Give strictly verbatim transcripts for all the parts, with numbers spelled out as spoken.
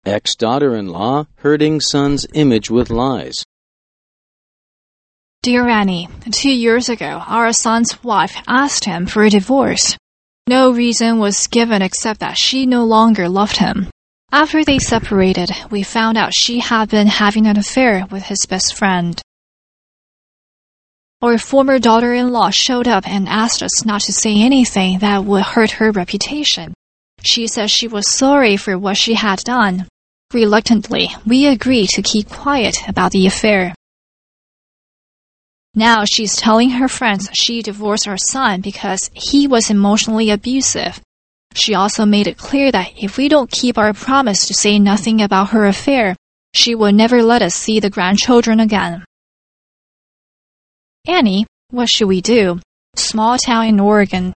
Ex-daughter-in-law hurting son's image with lies. Dear Annie, two years ago, our son's wife asked him for a divorce. No reason was given except that she no longer loved him. After they separated, we found out she had been having an affair with his best friend. Our former daughter-in-law showed up and asked us not to say anything that would hurt her reputation. She said she was sorry for what she had done. Reluctantly, we agreed to keep quiet about the affair. Now she's telling her friends she divorced our son because he was emotionally abusive. She also made it clear that if we don't keep our promise to say nothing about her affair, she will never let us see the grandchildren again. Annie, what should we do? Small town in Oregon.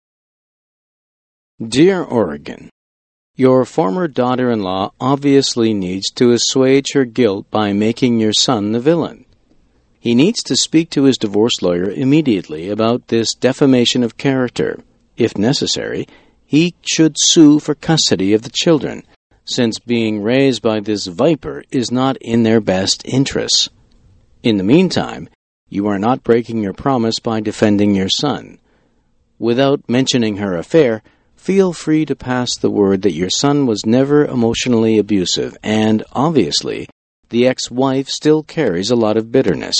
Dear Oregon, your former daughter-in-law obviously needs to assuage her guilt by making your son the villain. He needs to speak to his divorce lawyer immediately about this defamation of character. If necessary, he should sue for custody of the children, since being raised by this viper is not in their best interests. In the meantime, you are not breaking your promise by defending your son. Without mentioning her affair, feel free to pass the word that your son was never emotionally abusive, and, obviously, the ex-wife still carries a lot of bitterness.